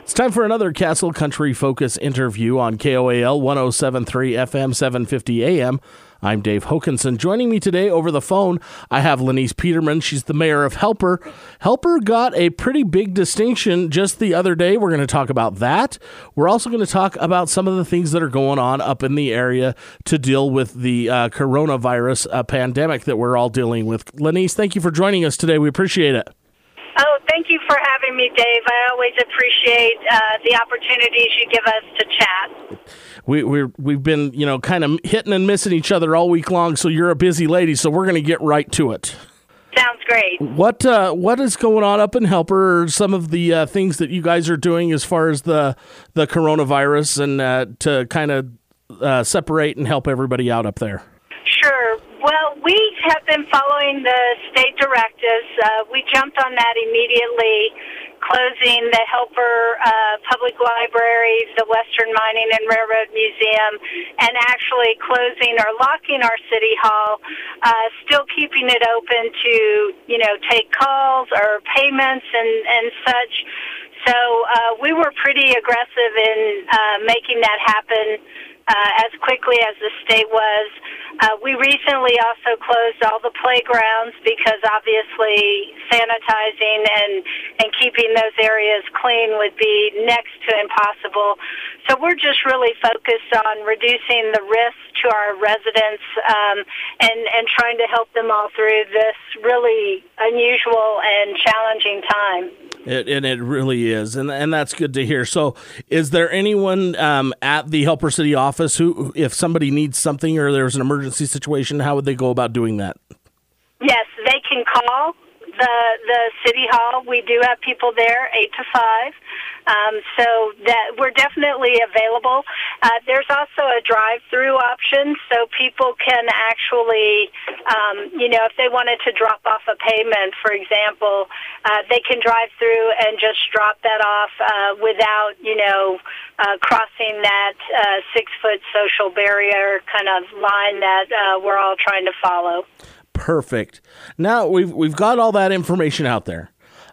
It's time for another Castle Country Focus interview on KOAL 107.3 FM 750 AM. I'm Dave Hokanson. Joining me today over the phone, I have Lenise Peterman. She's the mayor of Helper. Helper got a pretty big distinction just the other day. We're going to talk about that. We're also going to talk about some of the things that are going on up in the area to deal with the coronavirus pandemic that we're all dealing with. Lenise, thank you for joining us today. We appreciate it. Oh, thank you for having me, Dave. I always appreciate the opportunities you give us to chat. We've been, kind of hitting and missing each other all week long, so you're a busy lady, so we're going to get right to it. Sounds great. What is going on up in Helper, or some of the things that you guys are doing as far as the coronavirus and to kind of separate and help everybody out up there? Sure. Well, we have been following the state directives. We jumped on that immediately, closing the Helper Public Library, the Western Mining and Railroad Museum, and actually closing or locking our city hall, still keeping it open to, take calls or payments and such. So we were pretty aggressive in making that happen as quickly as the state was. We recently also closed all the playgrounds because obviously sanitizing and keeping those areas clean would be next to impossible. So we're just really focused on reducing the risk to our residents and trying to help them all through this really unusual and challenging time. It really is, and that's good to hear. So is there anyone at the Helper City office who, if somebody needs something or there's an emergency situation, how would they go about doing that? Yes, they can call the City Hall. We do have people there 8 to 5. So that we're definitely available. There's also a drive-through option, so people can actually, if they wanted to drop off a payment, for example, they can drive through and just drop that off without, crossing that 6-foot social barrier kind of line that we're all trying to follow. Perfect. Now we've got all that information out there.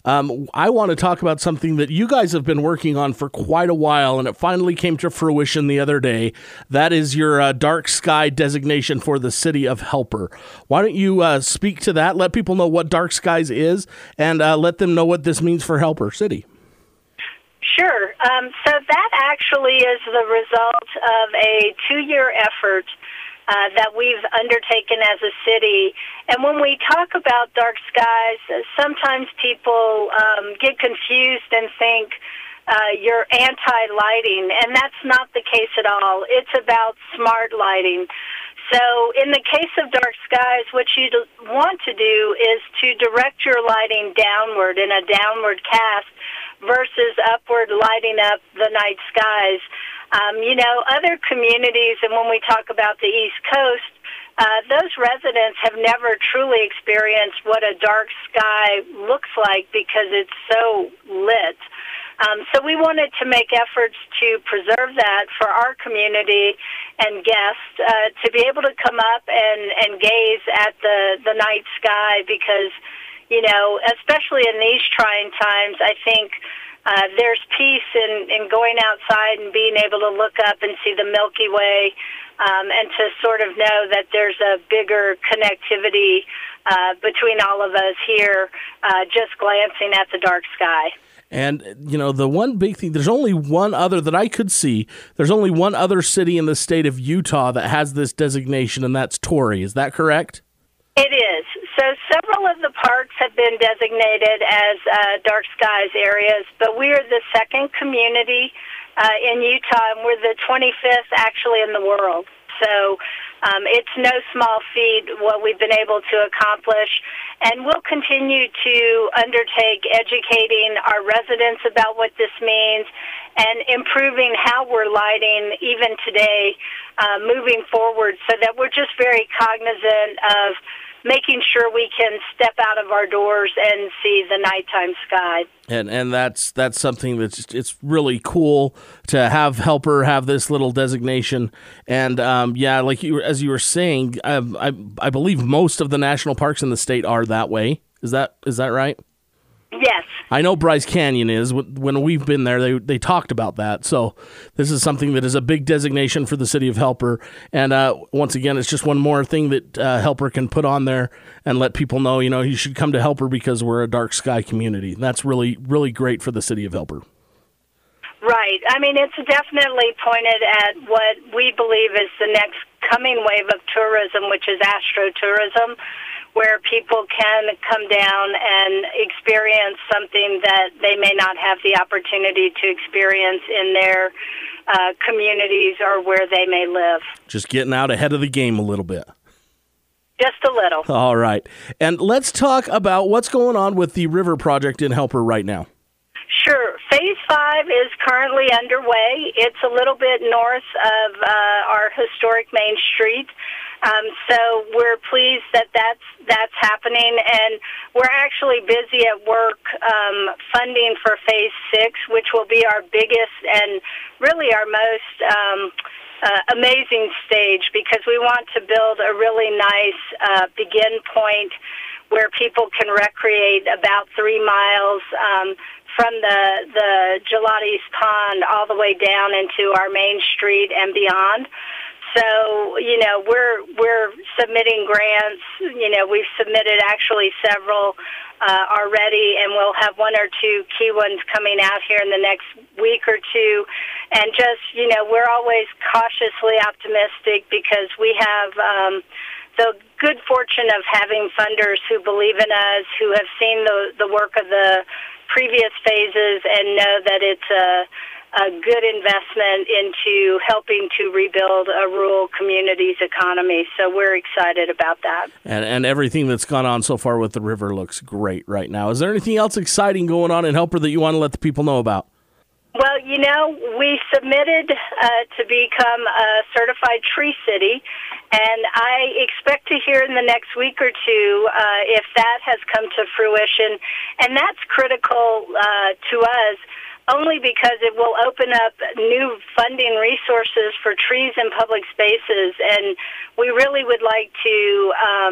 I want to talk about something that you guys have been working on for quite a while, and it finally came to fruition the other day. That is your dark sky designation for the city of Helper. Why don't you speak to that, let people know what dark skies is, and let them know what this means for Helper City. Sure. So that actually is the result of a 2-year effort that we've undertaken as a city. And when we talk about dark skies, sometimes people get confused and think you're anti-lighting, and that's not the case at all. It's about smart lighting. So in the case of dark skies, what you want to do is to direct your lighting downward in a downward cast versus upward lighting up the night skies. Other communities, and when we talk about the East Coast, those residents have never truly experienced what a dark sky looks like because it's so lit. So we wanted to make efforts to preserve that for our community and guests to be able to come up and gaze at the night sky because, especially in these trying times, I think there's peace in going outside and being able to look up and see the Milky Way and to sort of know that there's a bigger connectivity between all of us here just glancing at the dark sky. And, the one big thing, there's only one other that I could see. There's only one other city in the state of Utah that has this designation, and that's Torrey. Is that correct? It is. So several of the parks have been designated as dark skies areas, but we are the second community in Utah, and we're the 25th actually in the world. So it's no small feat what we've been able to accomplish, and we'll continue to undertake educating our residents about what this means and improving how we're lighting even today moving forward so that we're just very cognizant of making sure we can step out of our doors and see the nighttime sky. And that's something it's really cool to have Helper have this little designation. And like as you were saying, I believe most of the national parks in the state are that way. Is that right? Yes, I know Bryce Canyon is. When we've been there, they talked about that. So this is something that is a big designation for the city of Helper. And once again, it's just one more thing that Helper can put on there and let people know, you should come to Helper because we're a dark sky community. That's really, really great for the city of Helper. Right. I mean, it's definitely pointed at what we believe is the next coming wave of tourism, which is astrotourism, where people can come down and experience something that they may not have the opportunity to experience in their communities or where they may live. Just getting out ahead of the game a little bit. Just a little. All right. And let's talk about what's going on with the river project in Helper right now. Sure. Phase 5 is currently underway. It's a little bit north of our historic Main Street. So we're pleased that that's happening, and we're actually busy at work funding for Phase 6, which will be our biggest and really our most amazing stage, because we want to build a really nice begin point where people can recreate about 3 miles from the Gelatis Pond all the way down into our Main Street and beyond. So, we're submitting grants. We've submitted actually several already, and we'll have 1 or 2 key ones coming out here in the next week or two. And just, we're always cautiously optimistic because we have the good fortune of having funders who believe in us, who have seen the work of the previous phases and know that it's a good investment into helping to rebuild a rural community's economy. So we're excited about that. And everything that's gone on so far with the river looks great right now. Is there anything else exciting going on in Helper that you want to let the people know about? Well, we submitted to become a certified tree city, and I expect to hear in the next week or two if that has come to fruition. And that's critical to us, only because it will open up new funding resources for trees in public spaces, and we really would like to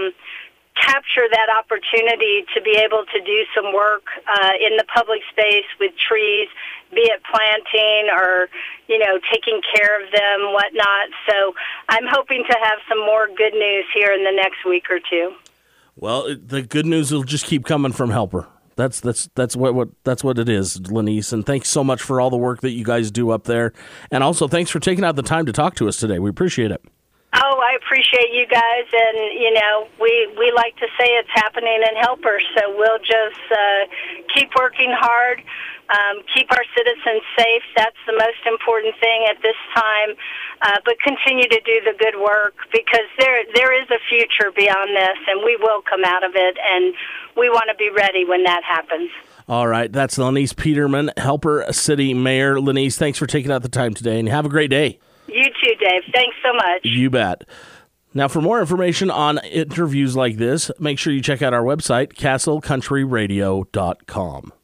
capture that opportunity to be able to do some work in the public space with trees, be it planting or, taking care of them, whatnot. So I'm hoping to have some more good news here in the next week or two. Well, the good news will just keep coming from Helper. That's what it is, Lanice. And thanks so much for all the work that you guys do up there. And also, thanks for taking out the time to talk to us today. We appreciate it. Oh, I appreciate you guys, and, we like to say it's happening in Helper, so we'll just keep working hard, keep our citizens safe. That's the most important thing at this time, but continue to do the good work, because there is a future beyond this, and we will come out of it, and we want to be ready when that happens. All right, that's Lanice Peterman, Helper City Mayor. Lanice, thanks for taking out the time today, and have a great day. You too, Dave. Thanks so much. You bet. Now, for more information on interviews like this, make sure you check out our website, castlecountryradio.com.